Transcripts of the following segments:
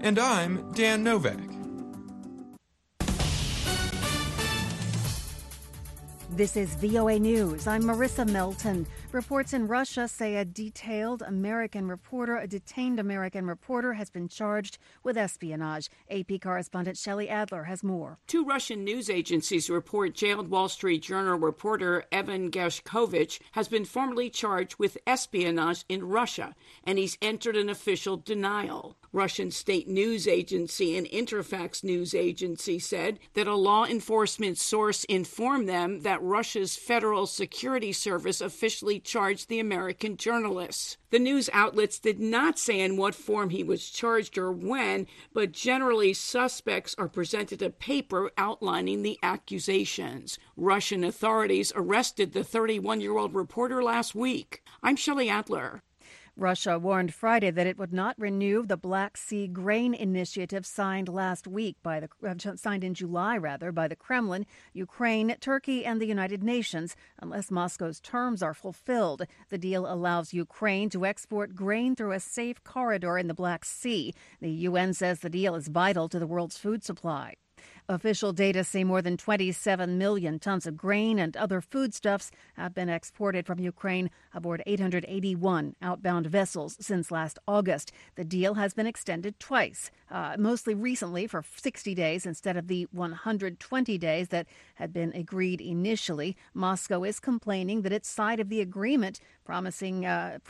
And I'm Dan Novak. This is VOA News. I'm Marissa Melton. Reports in Russia say a detained American reporter has been charged with espionage. AP correspondent Shelley Adler has more. Two Russian news agencies report jailed Wall Street Journal reporter Evan Gershkovich has been formally charged with espionage in Russia, and he's entered an official denial. Russian state news agency and Interfax news agency said that a law enforcement source informed them that Russia's Federal Security Service officially charged the American journalists. The news outlets did not say in what form he was charged or when, but generally suspects are presented a paper outlining the accusations. Russian authorities arrested the 31-year-old reporter last week. I'm Shelley Adler. Russia warned Friday that it would not renew the Black Sea Grain Initiative signed in July by the Kremlin, Ukraine, Turkey, and the United Nations, unless Moscow's terms are fulfilled. The deal allows Ukraine to export grain through a safe corridor in the Black Sea. The UN says the deal is vital to the world's food supply. Official data say more than 27 million tons of grain and other foodstuffs have been exported from Ukraine aboard 881 outbound vessels since last August. The deal has been extended twice, mostly recently for 60 days instead of the 120 days that had been agreed initially. Moscow is complaining that its side of the agreement promising the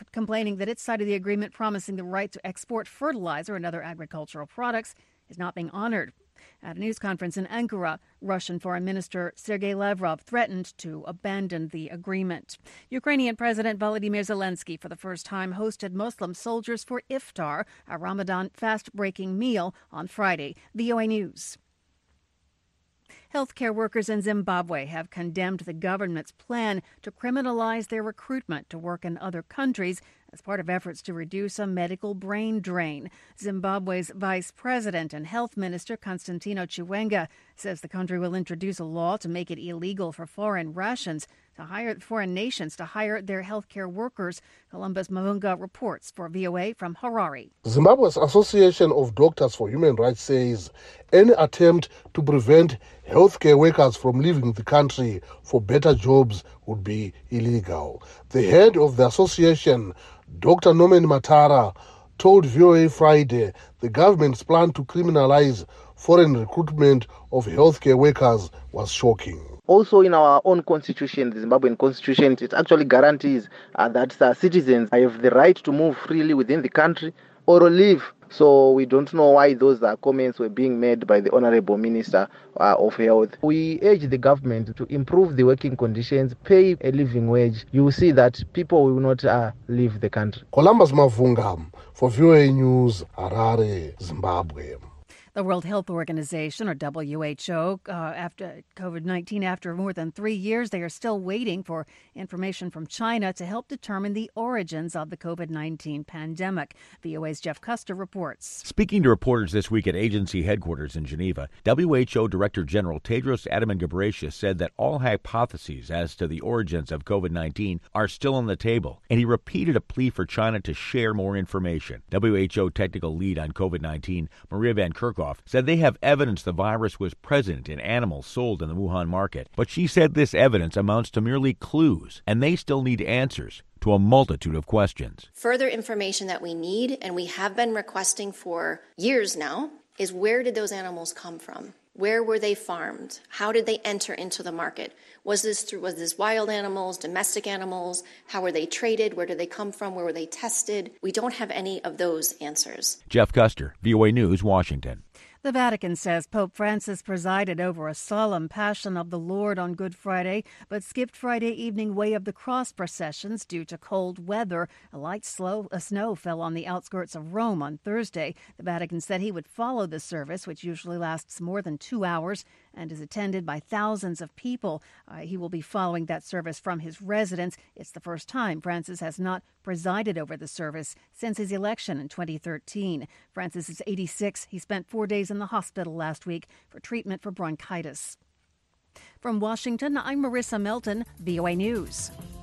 right to export fertilizer and other agricultural products is not being honored. At a news conference in Ankara, Russian Foreign Minister Sergei Lavrov threatened to abandon the agreement. Ukrainian President Volodymyr Zelensky, for the first time, hosted Muslim soldiers for iftar, a Ramadan fast-breaking meal, on Friday. VOA News. Healthcare workers in Zimbabwe have condemned the government's plan to criminalize their recruitment to work in other countries as part of efforts to reduce a medical brain drain. Zimbabwe's Vice President and Health Minister Constantino Chiwenga says the country will introduce a law to make it illegal for foreign nations to hire their healthcare workers. Columbus Mavunga reports for VOA from Harare. Zimbabwe's Association of Doctors for Human Rights says any attempt to prevent healthcare workers from leaving the country for better jobs would be illegal. The head of the association, Dr. Norman Matara, told VOA Friday the government's plan to criminalize foreign recruitment of healthcare workers was shocking. Also in our own constitution, the Zimbabwean constitution, it actually guarantees that citizens have the right to move freely within the country or leave. So we don't know why those comments were being made by the Honorable Minister of Health. We urge the government to improve the working conditions, pay a living wage. You will see that people will not leave the country. Columbus Mavunga for VOA News, Harare, Zimbabwe. The World Health Organization, or WHO, after COVID-19, after more than 3 years, they are still waiting for information from China to help determine the origins of the COVID-19 pandemic. VOA's Jeff Custer reports. Speaking to reporters this week at agency headquarters in Geneva, WHO Director General Tedros Adhanom Ghebreyesus said that all hypotheses as to the origins of COVID-19 are still on the table, and he repeated a plea for China to share more information. WHO technical lead on COVID-19, Maria Van Kerkhove, said they have evidence the virus was present in animals sold in the Wuhan market. But she said this evidence amounts to merely clues, and they still need answers to a multitude of questions. Further information that we need, and we have been requesting for years now, is where did those animals come from? Where were they farmed? How did they enter into the market? Was this wild animals, domestic animals? How were they traded? Where did they come from? Where were they tested? We don't have any of those answers. Jeff Custer, VOA News, Washington. The Vatican says Pope Francis presided over a solemn Passion of the Lord on Good Friday, but skipped Friday evening Way of the Cross processions due to cold weather. A light snow fell on the outskirts of Rome on Thursday. The Vatican said he would follow the service, which usually lasts more than 2 hours and is attended by thousands of people. He will be following that service from his residence. It's the first time Francis has not presided over the service since his election in 2013. Francis is 86. He spent 4 days in the hospital last week for treatment for bronchitis. From Washington, I'm Marissa Melton, VOA News.